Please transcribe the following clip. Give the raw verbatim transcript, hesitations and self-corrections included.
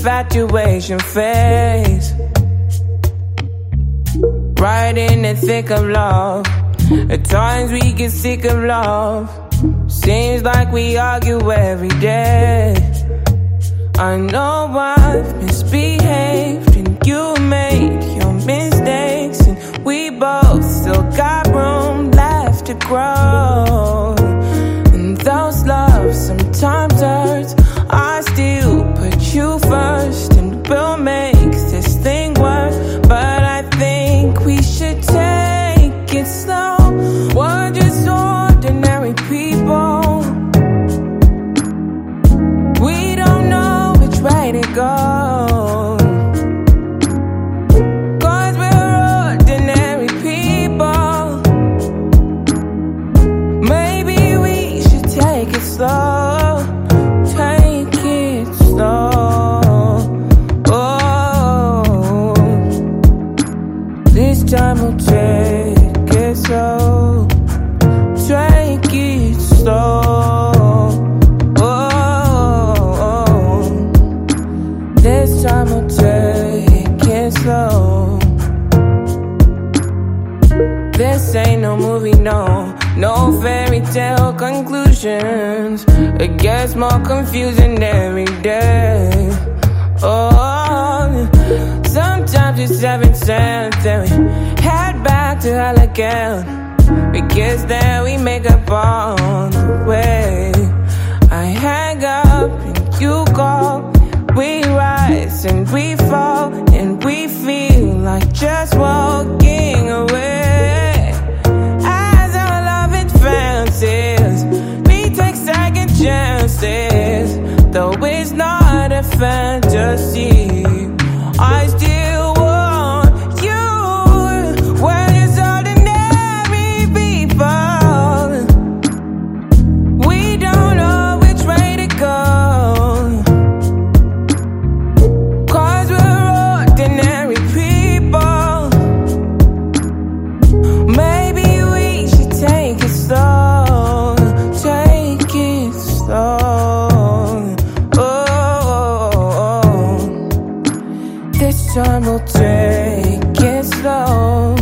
infatuation phase. Right in the thick of love. At times we get sick of love. Seems like we argue every day. I know I've misbehaved and you made your mistakes, and we both still got room left to grow. And those loves sometimes hurt. I still put you first, and we'll make this thing work. But I think we should take it slow. We're just ordinary people. We don't know which way to go, 'cause we're ordinary people. Maybe we should take it slow. Take it slow. Oh, this time we'll take it slow. Take it slow. Oh, this time we'll take it slow. This ain't no movie, no. No fairy tale conclusions. It gets more confusing every day. Oh, sometimes it's heaven sent. Then we head back to hell again. We kiss, then we make up on the way. I hang up and you call. We rise and we fall, and we feel like just walking away. As our love advances, we take second chances. Though it's not a fantasy, I still want you. We're just ordinary people. We don't know which way to go, 'cause we're ordinary people. Maybe we should take it slow. Take it slow. Oh, this time we'll take it slow.